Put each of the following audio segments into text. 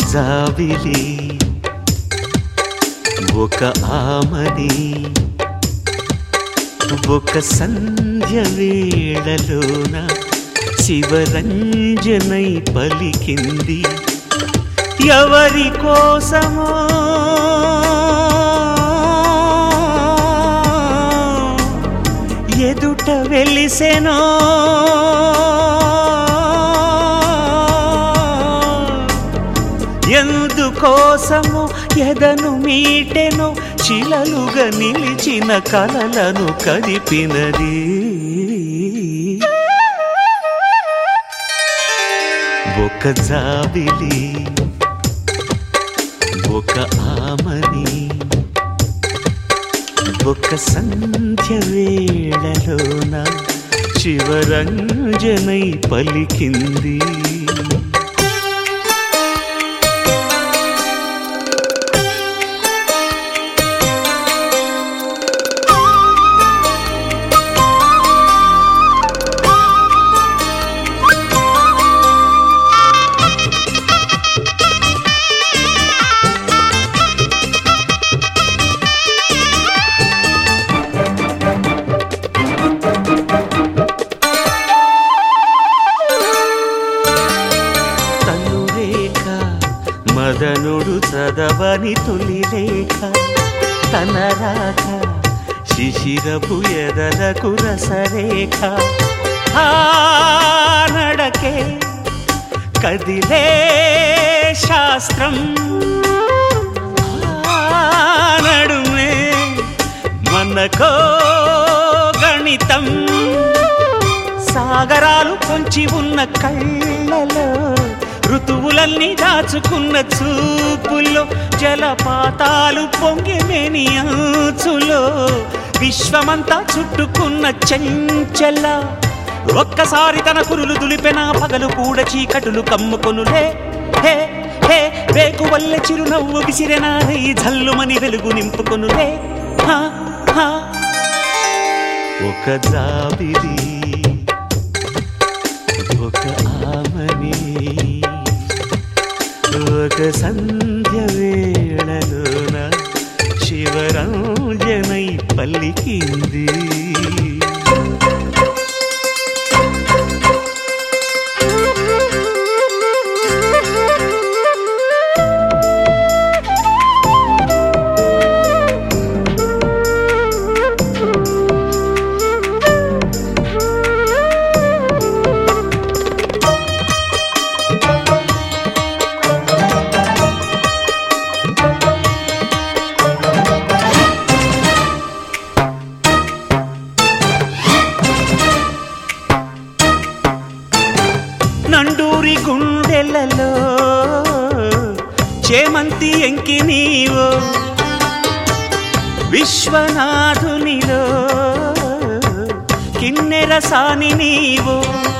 జాబిలి ఒక ఆమని ఒక సంధ్య వేళలోన శివరంజనై పలికింది ఎవరి కోసమో ఎదుట వెలిసెనో ఎందుకోసము ఎదను మీటెను చిలలుగా నిలిచిన కలలను కదిపినది ఒక జాబిలి ఒక ఆమని ఒక సంధ్య వేళలోన శివరంజనై పలికింది మదనుడు చదవని తొలి లేఖ తన రాక శిశిరపు ఎదలకు రసరేఖ నడకే కదిలే శాస్త్రం నడుమే మనకో గణితం సాగరాలు పొంచి ఉన్న కళ్ళలో ఋతువులన్నీ దాచుకున్న చూపుల్లో జలపాతాలు పొంగిమేని అంచులో విశ్వమంతా చుట్టుకున్న చెంచల ఒక్కసారి తన కురులు దులిపెన పగలు కూడా చీకటులు కమ్ముకొనులే హే హే వేకువల్ల చిరునవ్వు విసిరెనా ఈ జల్లుమని వెలుగు నింపుకొనులే ఒక జాబిలి ఒక ఆమని ఒక సంధ్య వేళలోన శివరంజనై పలికింది నండూరి గుండెలలో చేమంతి ఎంకి నీవో విశ్వనాథునిలో కిన్నెర సాని నీవో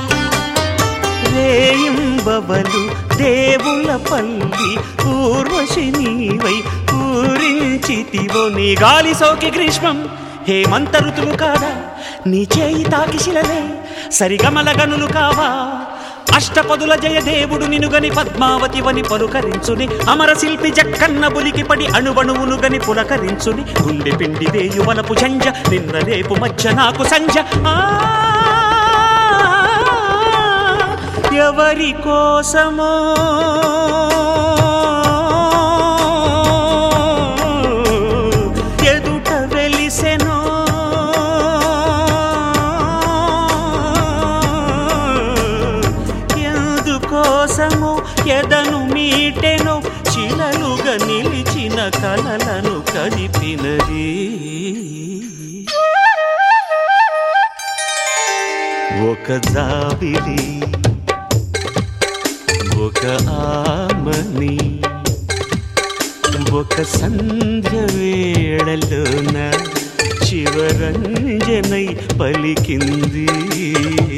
రేయింబవలు దేవుల పల్లి ఊర్వశి నీవై పూరించితివో నీ గాలి సోకి గ్రీష్మం హేమంత ఋతువు కాదా నీ చేయి తాకి శిలలే సరిగమల గనులు కావా అష్టపదుల జయదేవుడు నినుగని పద్మావతి వని పలుకరించుని అమర శిల్పి జక్కన్న బులికి పడి అణువణువును గని పులకరించుని గుండె పిండి వేయువలపు చంజ నిన్న రేపు మధ్య నాకు సంజ ఎవరి కోసమో ఎదుట వెలిసెనో కోసము ఎదను మీటెను చిలలుగా నిలిచిన కలలను కదిపినది ఒక జాబిలి ఒక ఆమని ఒక సంధ్య వేళలోన శివరంజనై పలికింది